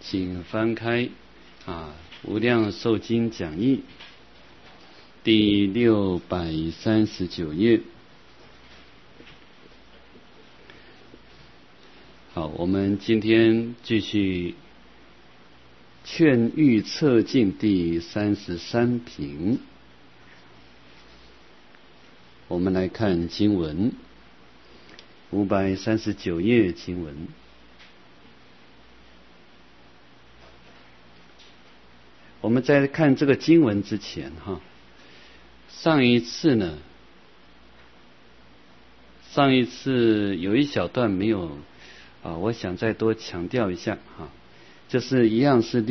请翻开无量寿经讲义第639页。好，我们今天继续劝喻策进第33品。我们来看经文539页经文。我们在看这个经文之前上一次有一小段没有我想再多强调一下就是一样是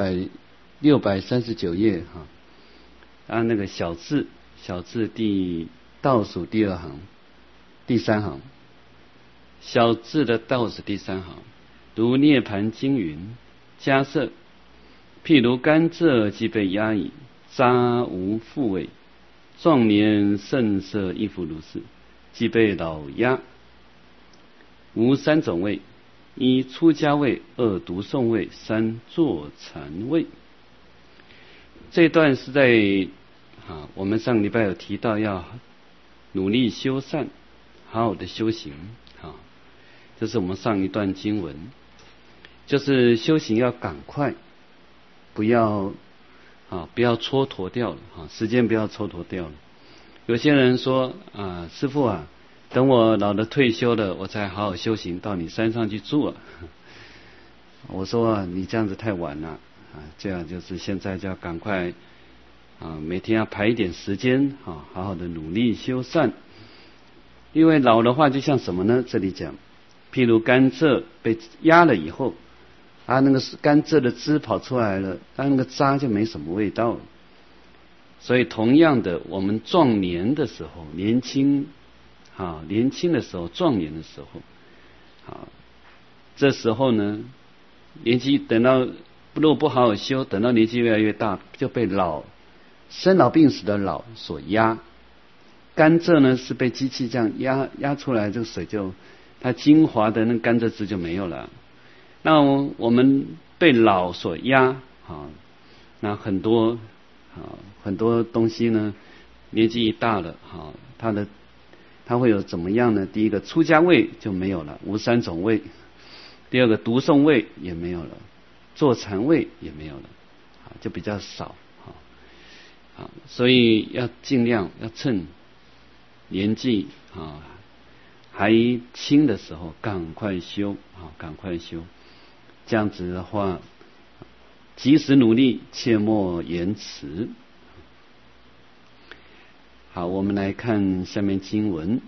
639页那个小字倒数第二行第三行，小字的倒数第三行，如涅盘经云：迦摄，譬如甘蔗既被压矣，渣无复味，壮年胜色亦复如是，既被老压，无三种味：一出家味，二读诵味，三坐禅味。这一段是在我们上个礼拜有提到要努力修善，好好的修行这是我们上一段经文，就是修行要赶快，不要蹉跎掉了时间不要蹉跎掉了。有些人说师父等我老了退休了，我才好好修行，到你山上去住我说你这样子太晚了这样就是现在就要赶快每天要排一点时间好好的努力修善。因为老的话就像什么呢？这里讲譬如甘蔗被压了以后那个甘蔗的汁跑出来了，那个渣就没什么味道了。所以同样的，我们壮年的时候，年轻的时候，壮年的时候这时候呢，年纪等到如果不好好修，等到年纪越来越大，就被生老病死的老所压。甘蔗呢是被机器这样压出来，这个水就它精华的那个甘蔗汁就没有了。那我们被老所压那很多东西呢，年纪一大了它会有怎么样呢？第一个出家味就没有了，无三种味；第二个读诵味也没有了，坐禅味也没有了就比较少所以要尽量要趁年纪还轻的时候赶快修这样子的话及时努力，切莫延迟。好，我们来看下面经文：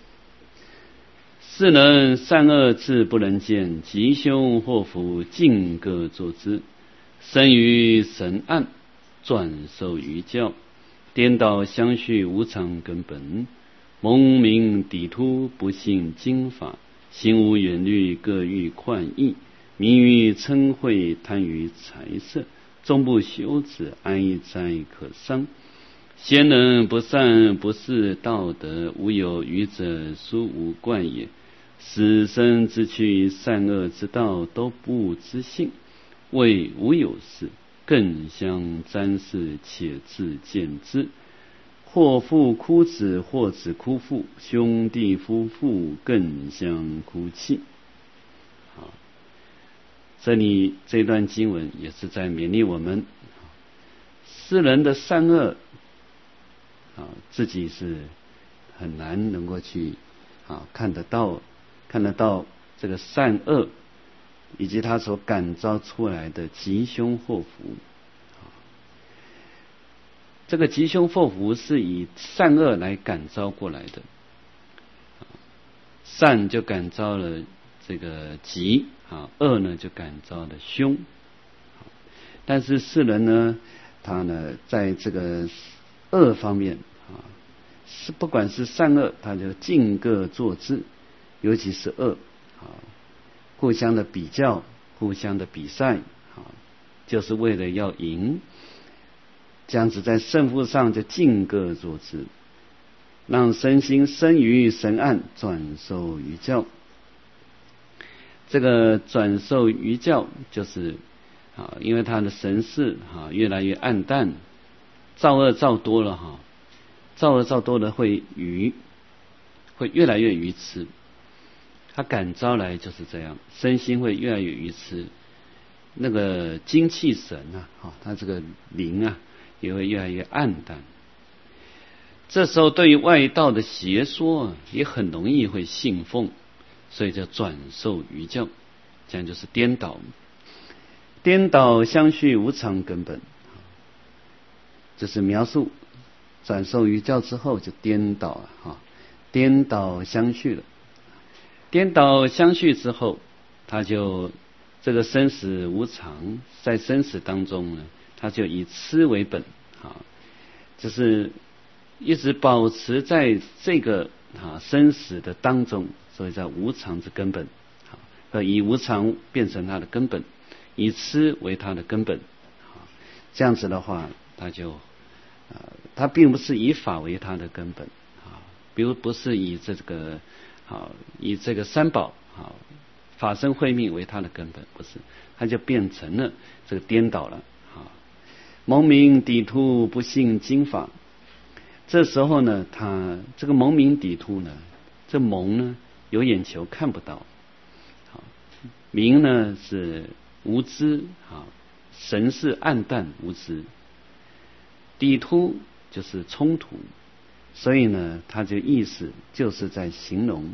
世人善恶自不能见，吉凶祸福尽各作之。生于神暗，转受于教，颠倒相续无常根本。蒙名抵突，不信经法，心无远虑，各欲旷逸，迷于嗔恚，贪于财色，终不修止，安逸哉可伤。贤人不善，不是道德，无有愚者，殊无怪也。死生之趣，善恶之道，都不知性，谓无有事，更相瞻视，且自见之。或父哭子，或子哭父，兄弟夫妇更相哭泣。这里这段经文也是在勉励我们，世人的善恶自己是很难能够去看得到这个善恶以及他所感召出来的吉凶祸福。这个吉凶祸福是以善恶来感召过来的，善就感召了这个吉恶呢就感召了凶。但是世人呢，他呢在这个恶方面是不管是善恶，他就尽各作之，尤其是恶互相的比较，互相的比赛就是为了要赢。这样子在胜负上就尽各作之，让身心生于神暗，转受于教。这个转受于教就是因为他的神识越来越暗淡，造恶造多了造恶造多了会越来越愚痴，他感召来就是这样，身心会越来越愚痴，那个精气神他这个灵也会越来越暗淡。这时候对于外道的邪说也很容易会信奉，所以叫转受愚教，这样就是颠倒。颠倒相续无常根本，这是描述转受愚教之后就颠倒了颠倒相续了。颠倒相续之后，他就这个生死无常，在生死当中呢，他就以痴为本就是一直保持在这个生死的当中，所以叫无常之根本以无常变成他的根本，以痴为他的根本这样子的话，他并不是以法为他的根本比如不是以这个三宝法身慧命为他的根本，不是，他就变成了这个颠倒了蒙明抵突不信经法。这时候呢，他这个蒙明抵突呢，这蒙呢有眼球看不到明呢是无知神是暗淡无知，抵突就是冲突，所以呢他就意思就是在形容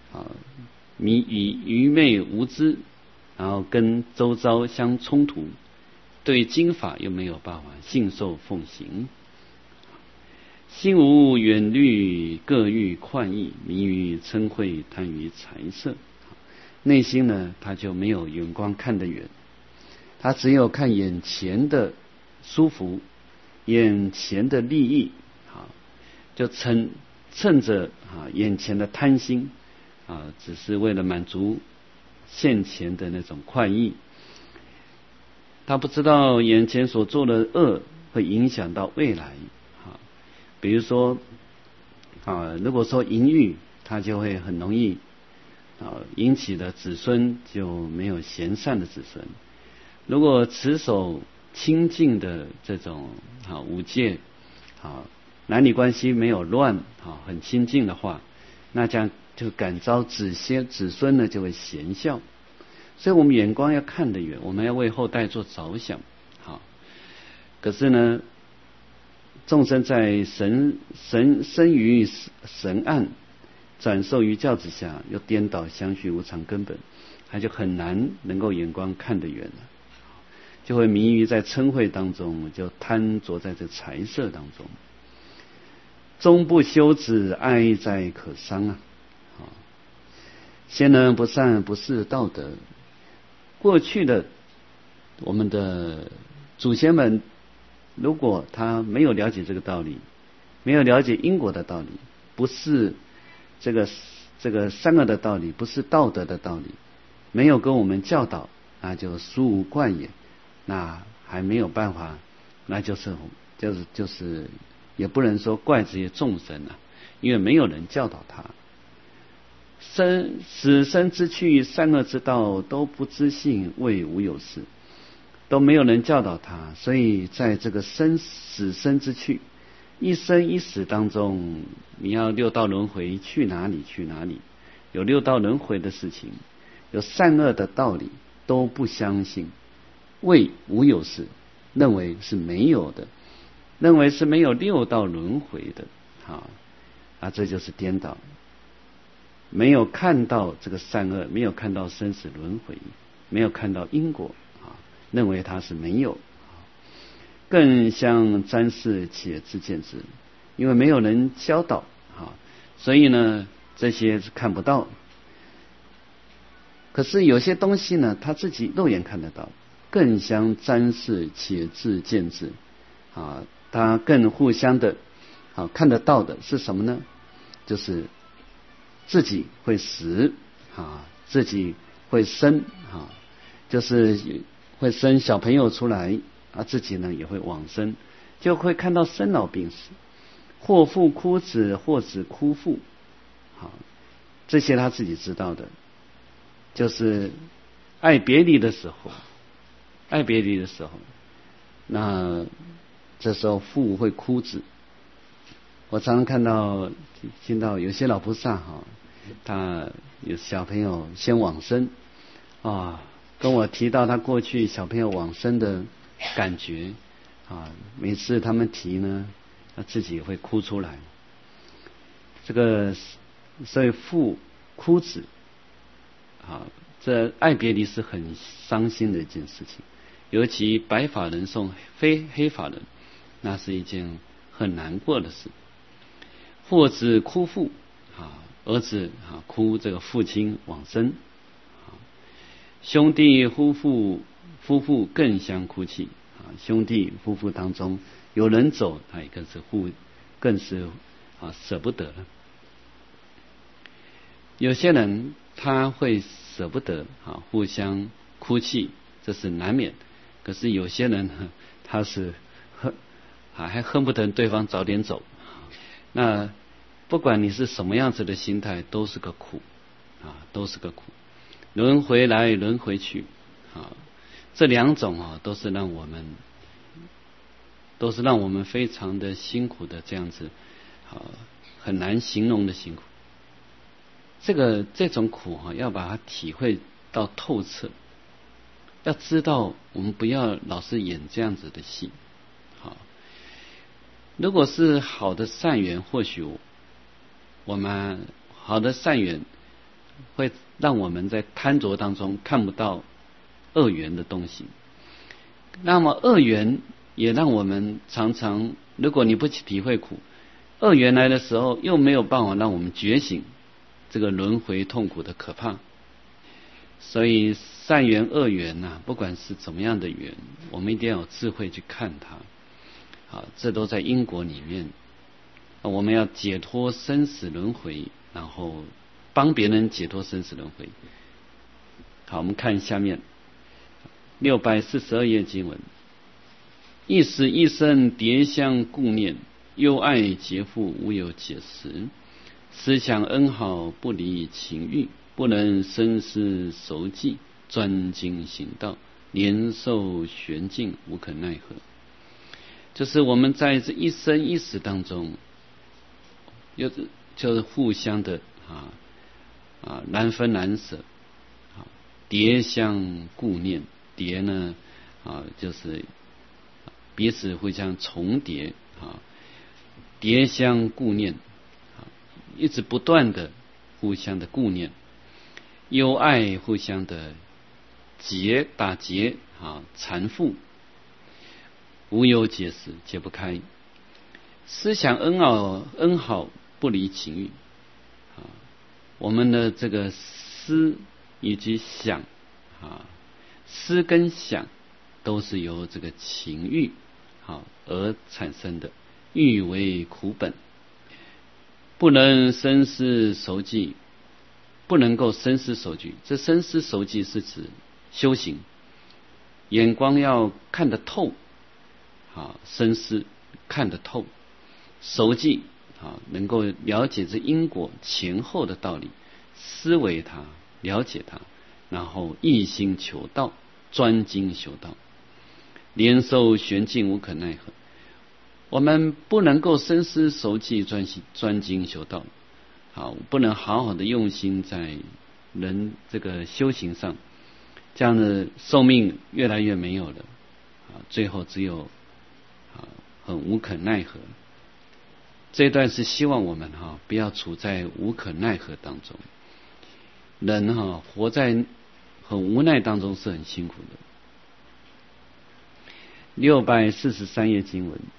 以愚昧无知，然后跟周遭相冲突，对经法又没有办法信受奉行，心无远虑，各欲旷逸，迷于嗔恚，贪于财色。内心呢他就没有眼光看得远，他只有看眼前的舒服，眼前的利益就趁着眼前的贪心只是为了满足现前的那种快意，他不知道眼前所做的恶会影响到未来比如说如果说淫欲，他就会很容易引起的子孙就没有贤善的子孙。如果持守清净的这种五戒男女关系没有乱很清净的话，那这样就感召子孙呢就会贤孝。所以我们眼光要看得远，我们要为后代做着想可是呢众生在生于神暗，转受于教之下，又颠倒相续无常根本，他就很难能够眼光看得远了，就会迷于在嗔恚当中，就贪着在这财色当中，终不修止，哀哉可伤先人不善，不是道德。过去的我们的祖先们，如果他没有了解这个道理，没有了解因果的道理，不是这个善恶的道理，不是道德的道理，没有跟我们教导，那就殊无怪也，那还没有办法，那就是也不能说怪这些众生因为没有人教导他。死生之趣，善恶之道都不知性，谓无有事，都没有人教导他，所以在这个死生之趣，一生一死当中，你要六道轮回去哪里，有六道轮回的事情，有善恶的道理都不相信，谓无有事，认为是没有的，认为是没有六道轮回的这就是颠倒，没有看到这个善恶，没有看到生死轮回，没有看到因果认为它是没有，更相沾视且自见之，因为没有人教导所以呢这些是看不到。可是有些东西呢他自己肉眼看得到，更相沾视且自见之他更互相的看得到的是什么呢？就是自己会死自己会生就是会生小朋友出来自己呢也会往生，就会看到生老病死，或父哭子，或子哭父这些他自己知道的，就是爱别离的时候爱别离的时候，那这时候父会哭子。我常常听到有些老菩萨他有小朋友先往生跟我提到他过去小朋友往生的感觉每次他们提呢，他自己会哭出来。这个所以父哭子这爱别离是很伤心的一件事情，尤其白发人送黑发人，那是一件很难过的事。父子哭父儿子哭这个父亲往生兄弟夫妇更相哭泣兄弟夫妇当中有人走，他也更是舍不得了。有些人他会舍不得互相哭泣，这是难免。可是有些人他是还恨不得对方早点走。那不管你是什么样子的心态，都是个苦都是个苦。轮回来轮回去这两种都是让我们非常的辛苦的，这样子很难形容的辛苦。这种苦要把它体会到透彻，要知道我们不要老是演这样子的戏如果是好的善缘，或许我们好的善缘会让我们在贪着当中看不到恶缘的东西，那么恶缘也让我们常常，如果你不去体会苦，恶缘来的时候又没有办法让我们觉醒这个轮回痛苦的可怕。所以善缘恶缘不管是怎么样的缘，我们一定要有智慧去看它这都在因果里面。我们要解脱生死轮回，然后帮别人解脱生死轮回。好，我们看下面642页经文：一时一生迭相顾念，忧爱劫富无有解时。思想恩好不离情欲，不能深思熟记，专精行道，年寿玄尽无可奈何。就是我们在这一生一死当中，就是互相的难分难舍迭相顾念。迭呢就是彼此互相重叠迭相顾念一直不断的互相的顾念，忧爱互相的打结缠缚，无有解时，解不开。思想恩好不离情欲我们的这个思以及想思跟想都是由这个情欲而产生的，欲为苦本，不能深思熟记，不能够深思熟记。这深思熟记是指修行，眼光要看得透深思看得透，熟记能够了解这因果前后的道理，思维它，了解它，然后一心求道，专精修道，年寿玄尽无可奈何。我们不能够深思熟记专精修道不能好好的用心在人这个修行上，这样的寿命越来越没有了最后只有很无可奈何。这一段是希望我们不要处在无可奈何当中。人活在很无奈当中是很辛苦的。643页经文：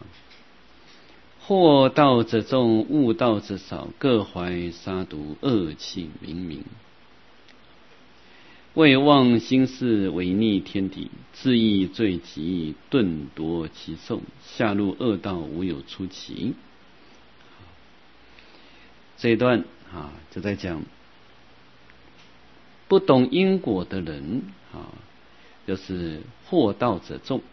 或道者众，悟道者少，各怀杀毒，恶气冥冥。为妄心事，违逆天敌，自意罪极，顿夺其寿，下入恶道，无有出期。这一段就在讲不懂因果的人就是惑道者众，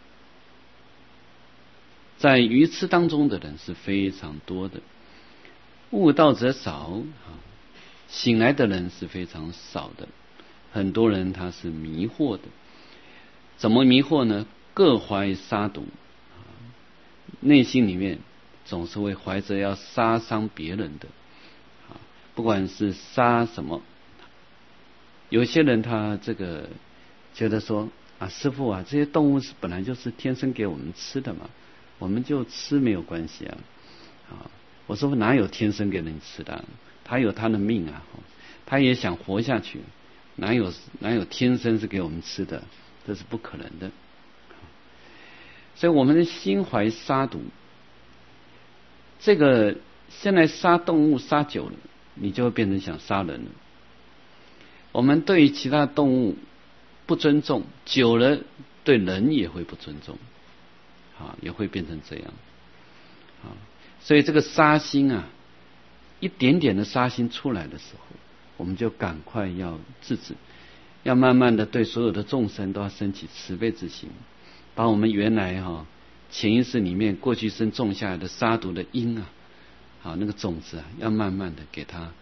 在愚痴当中的人是非常多的，悟道者少醒来的人是非常少的，很多人他是迷惑的。 怎么迷惑呢？各怀杀毒，内心里面总是会怀着要杀伤别人的，不管是杀什么。有些人他这个觉得说师父这些动物是本来就是天生给我们吃的嘛，我们就吃没有关系我说哪有天生给人吃的，他有他的命他也想活下去，哪有天生是给我们吃的，这是不可能的。所以我们的心怀杀毒，这个现在杀动物杀久了，你就会变成想杀人了。我们对于其他动物不尊重，久了对人也会不尊重，也会变成这样。所以这个杀心一点点的杀心出来的时候，我们就赶快要制止，要慢慢的对所有的众生都要升起慈悲之心，把我们原来潜意识里面过去生种下来的杀毒的因那个种子要慢慢的给它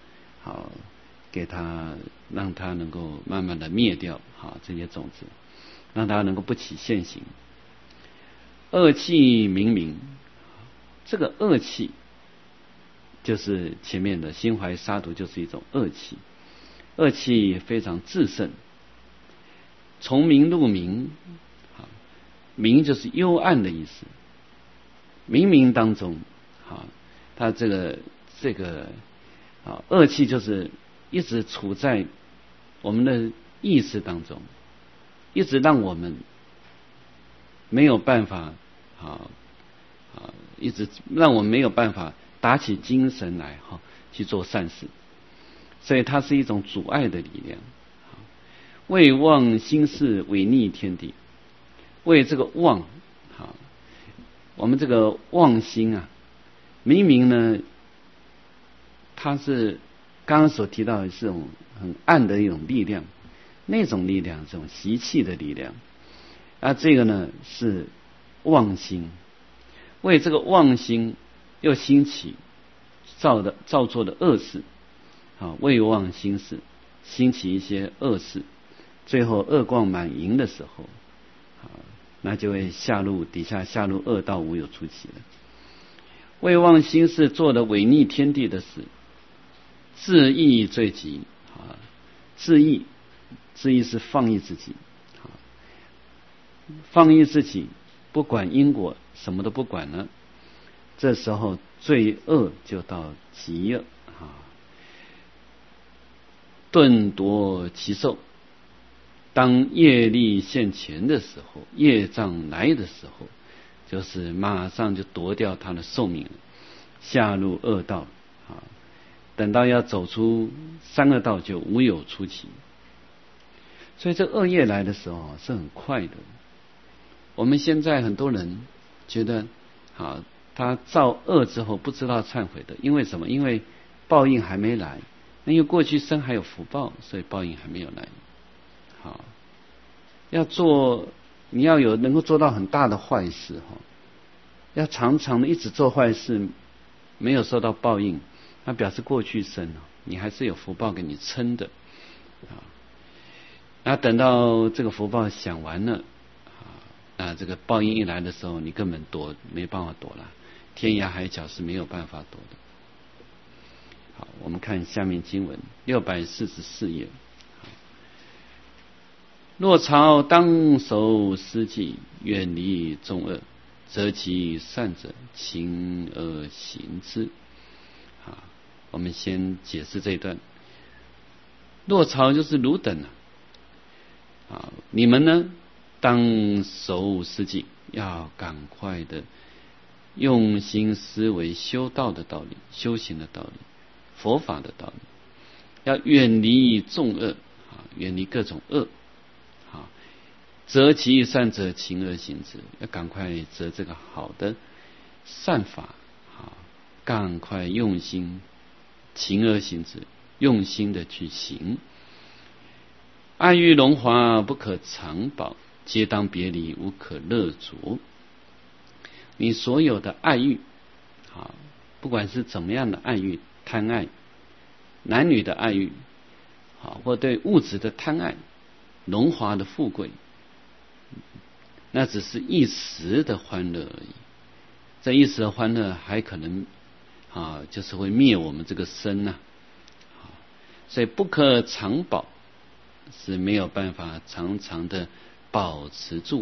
让它能够慢慢的灭掉这些种子，让它能够不起现行。恶气冥冥，这个恶气就是前面的心怀杀毒，就是一种恶气。恶气非常炽盛，从明入明，明就是幽暗的意思。冥冥当中它这个恶气就是一直处在我们的意识当中，一直让我们没有办法一直让我们没有办法打起精神来去做善事，所以它是一种阻碍的力量。为妄心事，违逆天地。为这个妄我们这个妄心明明呢，它是刚刚所提到的是种很暗的一种力量，那种力量，这种习气的力量。这个呢是妄心，为这个妄心又兴起造作的恶事，为妄心事，兴起一些恶事，最后恶贯满盈的时候，那就会底下下入恶道，无有出期了。为妄心事做的违逆天地的事，自意最极自意是放逸自己，放逸自己，不管因果，什么都不管了，这时候罪恶就到极了顿夺其寿。当业力现前的时候，业障来的时候，就是马上就夺掉他的寿命了，下入恶道等到要走出三恶道，就无有出期。所以这恶业来的时候是很快的。我们现在很多人觉得他造恶之后不知道忏悔的，因为什么？因为报应还没来，因为过去生还有福报，所以报应还没有来。你要有能够做到很大的坏事要常常的一直做坏事，没有受到报应，那表示过去生你还是有福报给你撑的那等到这个福报享完了那这个报应一来的时候，你根本没办法躲了，天涯海角是没有办法躲的。好，我们看下面经文644页。若朝当守施己，远离众恶，择其善者，勤而行之。我们先解释这一段。若朝就是汝等你们呢，当守施己，要赶快的用心思维修道的道理，修行的道理，佛法的道理，要远离众恶远离各种恶择其善者，勤而行之，要赶快择这个好的善法赶快用心勤而行之，用心的去行。爱欲荣华不可长保，皆当别离，无可乐着。你所有的爱欲不管是怎么样的爱欲，贪爱，男女的爱欲或对物质的贪爱，荣华的富贵， 那只是一时的欢乐而已。这一时的欢乐还可能就是会灭我们这个身呐。所以不可长保是没有办法常常的保持住。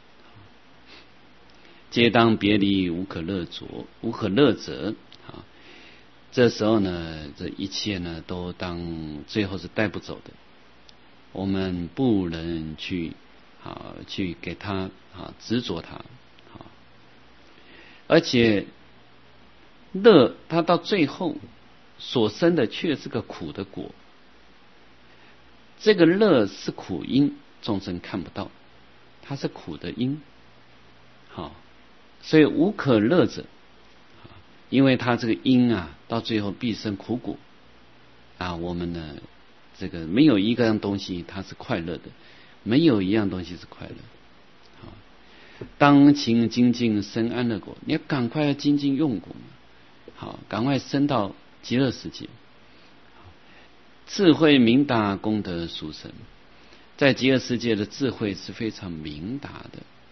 皆当别离，无可乐者。这时候呢，这一切呢都当最后是带不走的。我们不能去给他执着他。而且乐它到最后所生的却是个苦的果。这个乐是苦因，众生看不到，它是苦的因。所以无可乐者，因为它这个因到最后必生苦果。我们呢，这个没有一个样东西它是快乐的，没有一样东西是快乐。当勤精进生安乐果，你要赶快精进用功，赶快升到极乐世界。智慧明达，功德殊胜，在极乐世界的智慧是非常明达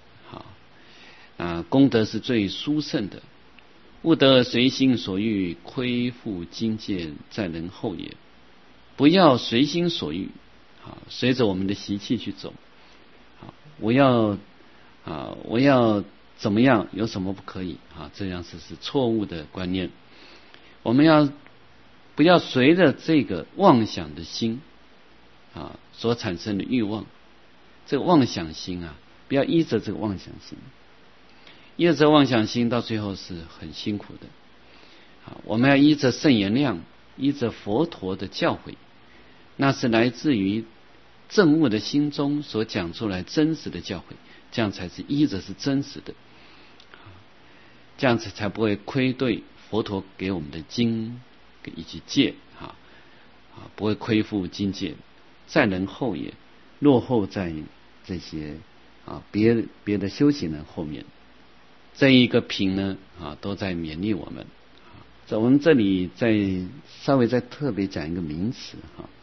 的，功德是最殊胜的。勿得随心所欲，亏负境界，在人后也。不要随心所欲，随着我们的习气去走。我要怎么样？有什么不可以？这样是错误的观念。我们不要随着这个妄想的心所产生的欲望，这个妄想心不要依着这个妄想心，依着妄想心到最后是很辛苦的。我们要依着圣言量，依着佛陀的教诲，那是来自于正悟的心中所讲出来真实的教诲，这样才是依着是真实的，这样子才不会亏对佛陀给我们的经以及戒，不会亏负经戒，在人后也，落后在这些别的修行人后面。这一个品呢都在勉励我们。我们这里稍微再特别讲一个名词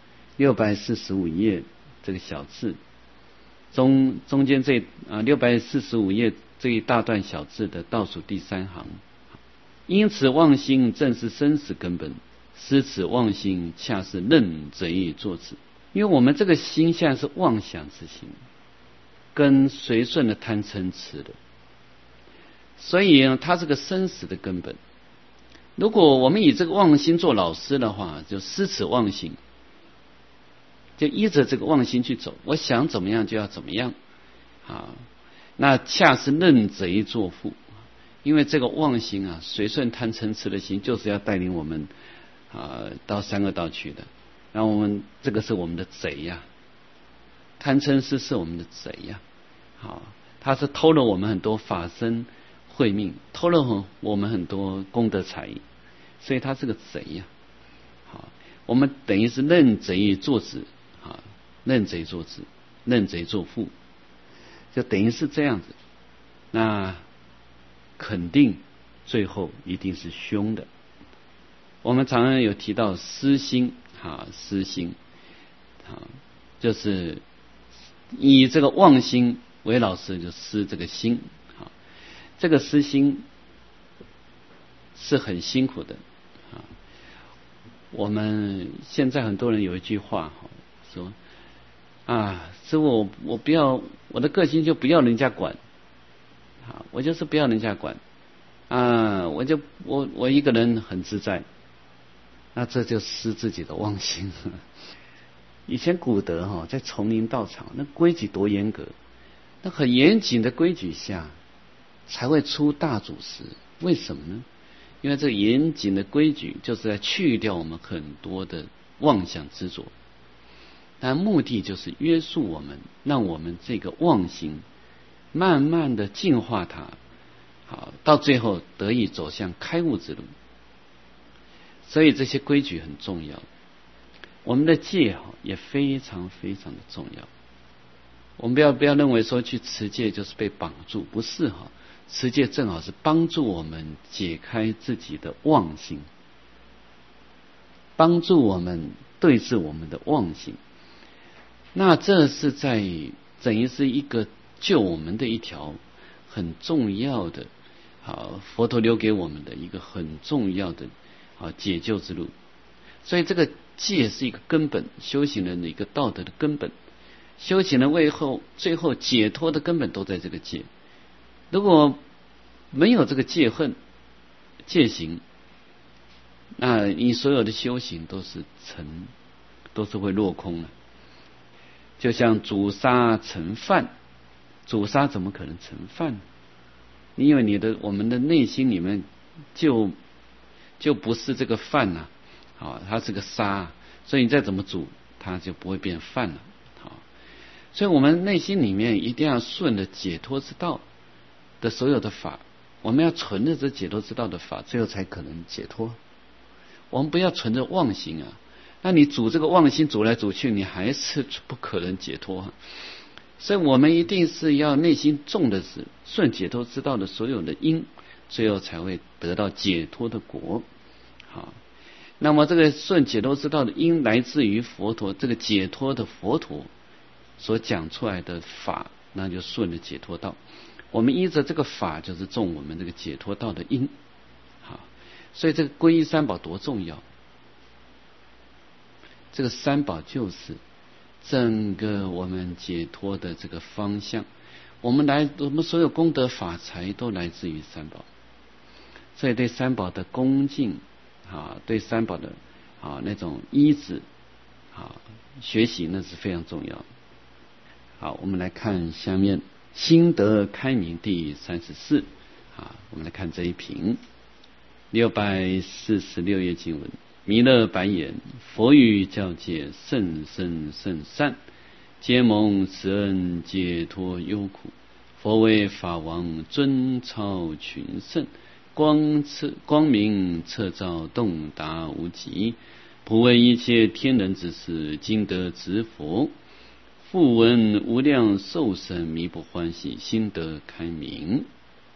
645页这个小字中间这645页这一大段小字的倒数第3行。因此妄心正是生死根本，失此妄心恰是认贼作子。因为我们这个心现在是妄想之心，跟随顺的贪嗔痴的，所以它是个生死的根本。如果我们以这个妄心做老师的话，就失此妄心，就依着这个妄心去走，我想怎么样就要怎么样那恰是认贼作父。因为这个妄心随顺贪嗔痴的心，就是要带领我们到三恶道去的。然后我们这个是我们的贼贪嗔痴是我们的贼他是偷了我们很多法身慧命，偷了我们很多功德财，所以他是个贼我们等于是认贼作子认贼作子，认贼作父，就等于是这样子。那肯定最后一定是凶的。我们常常有提到私心私心就是以这个妄心为老师，就失这个心这个私心是很辛苦的我们现在很多人有一句话说师父，我不要，我的个性就不要人家管我就是不要人家管我一个人很自在。那这就失自己的妄心以前古德在丛林道场，那规矩多严格，那很严谨的规矩下才会出大祖师。为什么呢？因为这严谨的规矩就是在去掉我们很多的妄想执着，但目的就是约束我们，让我们这个妄心慢慢的净化它，到最后得以走向开悟之路。所以这些规矩很重要，我们的戒也非常非常的重要。我们不要认为说去持戒就是被绑住，不是持戒正好是帮助我们解开自己的妄心，帮助我们对治我们的妄心。那这是等于是一个救我们的一条很重要的佛陀留给我们的一个很重要的解救之路。所以这个戒是一个根本，修行人的一个道德的根本，修行人最后解脱的根本都在这个戒。如果没有这个戒恨戒行，那你所有的修行都是会落空了。就像煮沙成饭，煮沙怎么可能成饭呢？因为我们的内心里面就不是这个饭呐，它是个沙，所以你再怎么煮它就不会变饭了。所以我们内心里面一定要顺着解脱之道的所有的法，我们要存着这解脱之道的法，最后才可能解脱。我们不要存着妄心那你煮这个妄心煮来煮去，你还是不可能解脱。所以我们一定是要内心种的是顺解脱之道的所有的因，最后才会得到解脱的果。那么这个顺解脱之道的因来自于佛陀，这个解脱的佛陀所讲出来的法，那就顺着解脱道。我们依着这个法，就是种我们这个解脱道的因。所以这个皈依三宝多重要。这个三宝就是整个我们解脱的这个方向。我们所有功德法财都来自于三宝，所以对三宝的恭敬对三宝的那种依止学习，那是非常重要的。好，我们来看下面心得开明第34。我们来看这一品646页经文。弥勒白言：佛语教戒甚深甚善，皆蒙慈恩解脱忧苦。佛为法王，尊超群圣，光明彻照，洞达无极，普为一切天人之事，今得知佛。复闻无量寿神弥不欢喜，心得开明。